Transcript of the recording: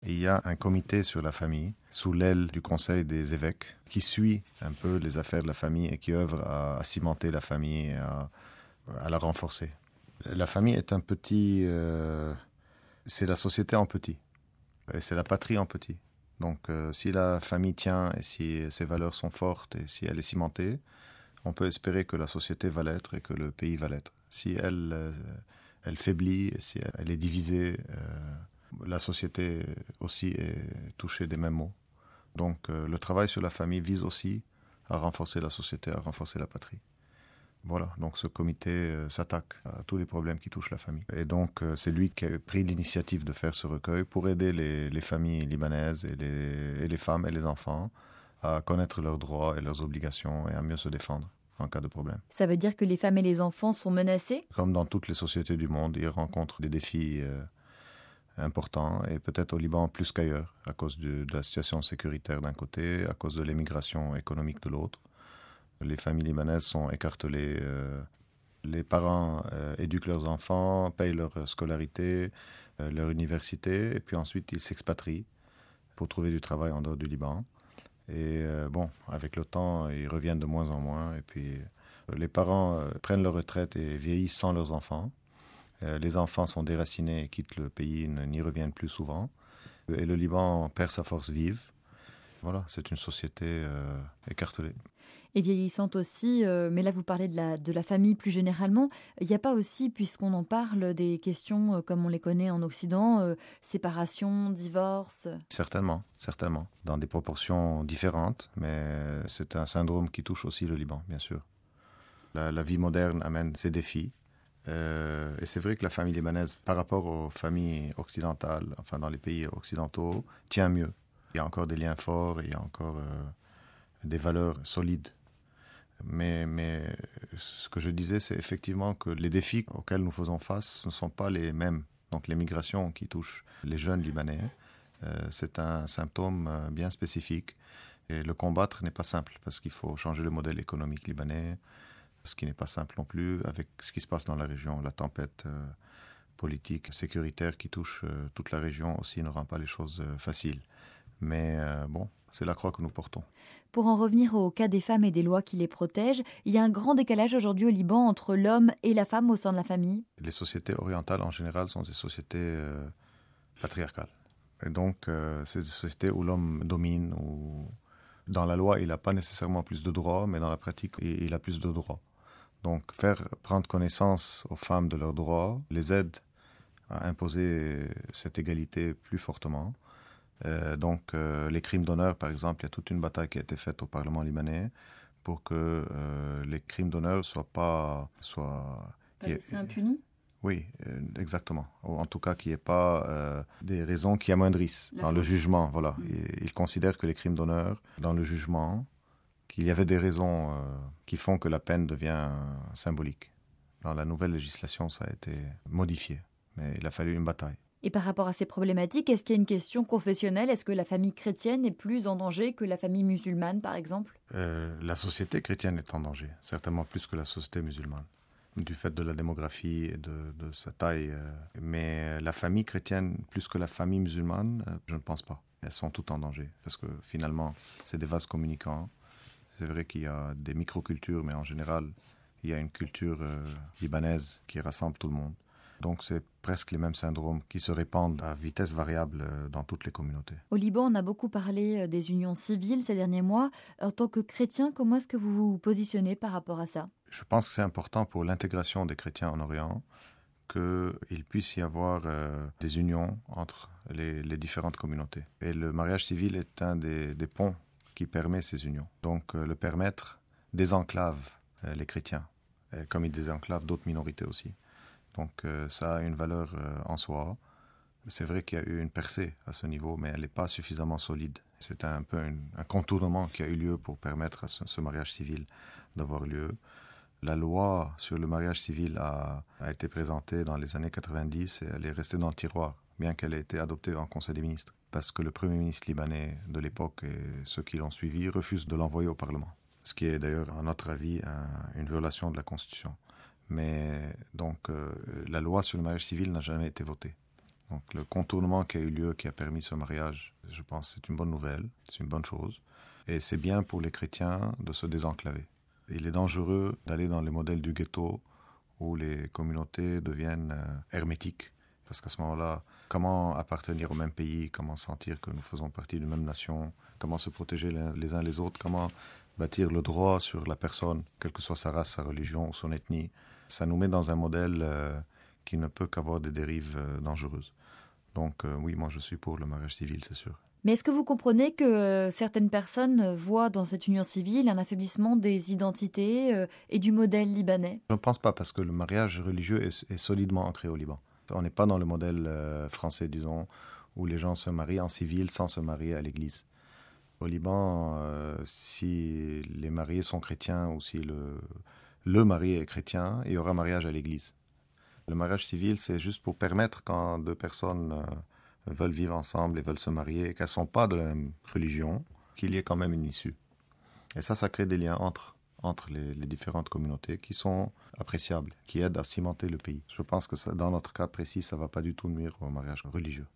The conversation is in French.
Et il y a un comité sur la famille, sous l'aile du Conseil des évêques, qui suit un peu les affaires de la famille et qui œuvre à cimenter la famille et à la renforcer. La famille est un petit... c'est la société en petit. Et c'est la patrie en petit. Donc si la famille tient et si ses valeurs sont fortes et si elle est cimentée, on peut espérer que la société va l'être et que le pays va l'être. Si elle faiblit, si elle est divisée, la société aussi est touchée des mêmes maux. Donc le travail sur la famille vise aussi à renforcer la société, à renforcer la patrie. Voilà, donc ce comité s'attaque à tous les problèmes qui touchent la famille. Et donc c'est lui qui a pris l'initiative de faire ce recueil pour aider les familles libanaises et les femmes et les enfants à connaître leurs droits et leurs obligations et à mieux se défendre en cas de problème. Ça veut dire que les femmes et les enfants sont menacés ? Comme dans toutes les sociétés du monde, ils rencontrent des défis importants et peut-être au Liban plus qu'ailleurs à cause de la situation sécuritaire d'un côté, à cause de l'émigration économique de l'autre. Les familles libanaises sont écartelées. Les parents éduquent leurs enfants, payent leur scolarité, leur université, et puis ensuite ils s'expatrient pour trouver du travail en dehors du Liban. Et avec le temps, ils reviennent de moins en moins. Et puis les parents prennent leur retraite et vieillissent sans leurs enfants. Les enfants sont déracinés et quittent le pays, n'y reviennent plus souvent. Et le Liban perd sa force vive. Voilà, c'est une société écartelée. Et vieillissante aussi, mais là vous parlez de la famille plus généralement. Il n'y a pas aussi, puisqu'on en parle, des questions comme on les connaît en Occident, séparation, divorce ? Certainement, dans des proportions différentes, mais c'est un syndrome qui touche aussi le Liban, bien sûr. La vie moderne amène ses défis. Et c'est vrai que la famille libanaise, par rapport aux familles occidentales, enfin dans les pays occidentaux, tient mieux. Il y a encore des liens forts, il y a encore des valeurs solides. Mais ce que je disais, c'est effectivement que les défis auxquels nous faisons face ne sont pas les mêmes. Donc les migrations qui touchent les jeunes Libanais, c'est un symptôme bien spécifique. Et le combattre n'est pas simple, parce qu'il faut changer le modèle économique libanais, ce qui n'est pas simple non plus, avec ce qui se passe dans la région. La tempête politique, sécuritaire qui touche toute la région aussi ne rend pas les choses faciles. Mais c'est la croix que nous portons. Pour en revenir au cas des femmes et des lois qui les protègent, il y a un grand décalage aujourd'hui au Liban entre l'homme et la femme au sein de la famille. Les sociétés orientales en général sont des sociétés patriarcales. Et donc c'est des sociétés où l'homme domine, où dans la loi il n'a pas nécessairement plus de droits, mais dans la pratique il a plus de droits. Donc faire prendre connaissance aux femmes de leurs droits les aide à imposer cette égalité plus fortement. Les crimes d'honneur, par exemple, il y a toute une bataille qui a été faite au Parlement libanais pour que les crimes d'honneur soient laissés impunis ? Oui, exactement. En tout cas, qu'il n'y ait pas des raisons qui amoindrissent dans le jugement. Voilà. Ils considèrent que les crimes d'honneur, dans le jugement, qu'il y avait des raisons qui font que la peine devient symbolique. Dans la nouvelle législation, ça a été modifié, mais il a fallu une bataille. Et par rapport à ces problématiques, est-ce qu'il y a une question confessionnelle ? Est-ce que la famille chrétienne est plus en danger que la famille musulmane, par exemple ? La société chrétienne est en danger, certainement plus que la société musulmane, du fait de la démographie et de sa taille. Mais la famille chrétienne, plus que la famille musulmane, je ne pense pas. Elles sont toutes en danger, parce que finalement, c'est des vases communicants. C'est vrai qu'il y a des microcultures, mais en général, il y a une culture libanaise qui rassemble tout le monde. Donc c'est presque les mêmes syndromes qui se répandent à vitesse variable dans toutes les communautés. Au Liban, on a beaucoup parlé des unions civiles ces derniers mois. En tant que chrétien, comment est-ce que vous vous positionnez par rapport à ça ? Je pense que c'est important pour l'intégration des chrétiens en Orient qu'il puisse y avoir des unions entre les différentes communautés. Et le mariage civil est un des ponts qui permet ces unions. Donc le permettre désenclave les chrétiens, comme il désenclave d'autres minorités aussi. Donc ça a une valeur en soi. C'est vrai qu'il y a eu une percée à ce niveau, mais elle n'est pas suffisamment solide. C'est un peu un contournement qui a eu lieu pour permettre à ce mariage civil d'avoir lieu. La loi sur le mariage civil a été présentée dans les années 90 et elle est restée dans le tiroir, bien qu'elle ait été adoptée en Conseil des ministres, parce que le Premier ministre libanais de l'époque et ceux qui l'ont suivi refusent de l'envoyer au Parlement. Ce qui est d'ailleurs, à notre avis, une violation de la Constitution. Mais donc, la loi sur le mariage civil n'a jamais été votée. Donc le contournement qui a eu lieu, qui a permis ce mariage, je pense que c'est une bonne nouvelle, c'est une bonne chose. Et c'est bien pour les chrétiens de se désenclaver. Il est dangereux d'aller dans les modèles du ghetto où les communautés deviennent hermétiques. Parce qu'à ce moment-là, comment appartenir au même pays, comment sentir que nous faisons partie d'une même nation, comment se protéger les uns les autres, comment bâtir le droit sur la personne, quelle que soit sa race, sa religion ou son ethnie. Ça nous met dans un modèle qui ne peut qu'avoir des dérives dangereuses. Donc oui, moi je suis pour le mariage civil, c'est sûr. Mais est-ce que vous comprenez que certaines personnes voient dans cette union civile un affaiblissement des identités et du modèle libanais? Je ne pense pas, parce que le mariage religieux est solidement ancré au Liban. On n'est pas dans le modèle français, disons, où les gens se marient en civil sans se marier à l'église. Au Liban, si les mariés sont chrétiens ou si le marié est chrétien, il y aura mariage à l'église. Le mariage civil, c'est juste pour permettre, quand deux personnes veulent vivre ensemble et veulent se marier, et qu'elles ne sont pas de la même religion, qu'il y ait quand même une issue. Et ça crée des liens entre les différentes communautés qui sont appréciables, qui aident à cimenter le pays. Je pense que dans notre cas précis, ça ne va pas du tout nuire au mariage religieux.